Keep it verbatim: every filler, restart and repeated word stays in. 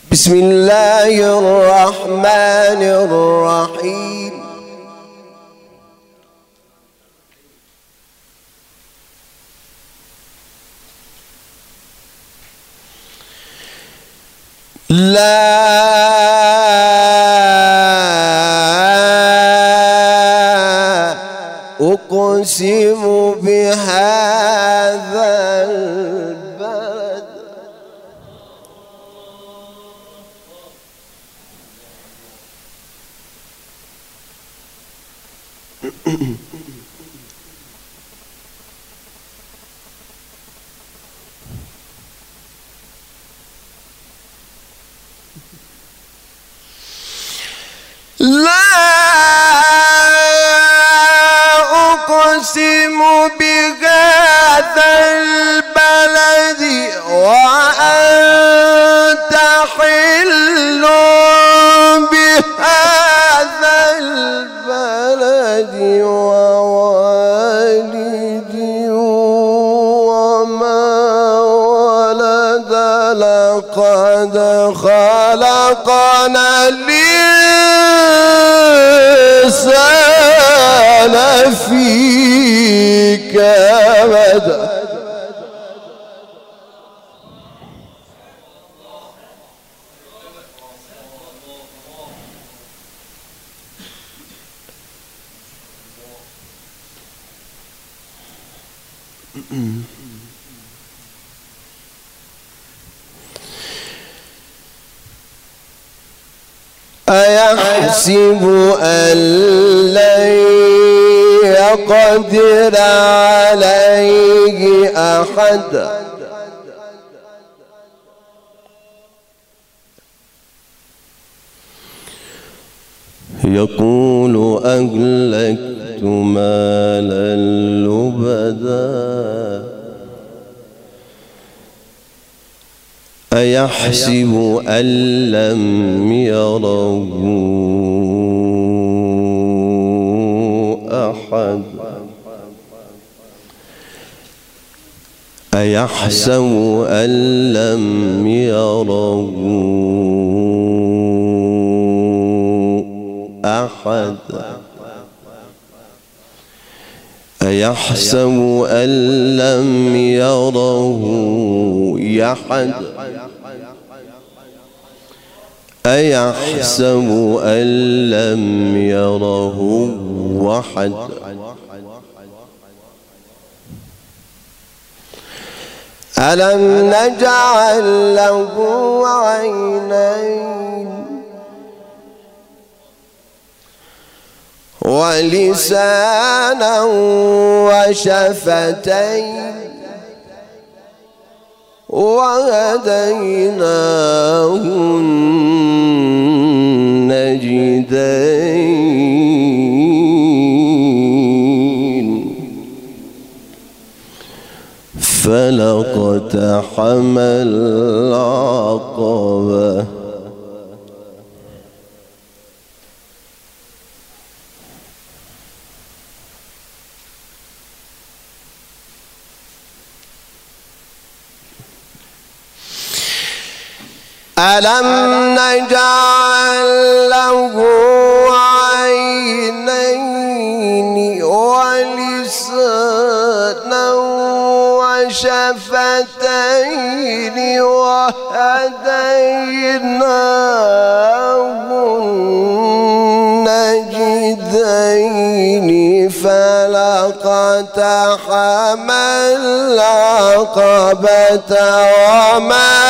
بسم الله الرحمن الرحيم. لا أقسم بهذا البلد لا أقسم بهذا البلد وأنت حل بهذا البلد ووالد وما ولد لقد خلقنا الإنسان في كبد. أيحسب أن لن يقدر عليه أحد يقول أهلكت مالا لبدا أيحسب أن لم يره أحد أيحسب أن لم يره أحد أيحسب أن لم يره أحد أيحسب أن لم يره أحد ألم نجعل له عينين ولسانا وشفتين وهديناه النجدين فلاقتحم العقبة ألم نجعل له عينين ولسانا وشفتين وهديناه النجدين فلاقتحم العقبة وما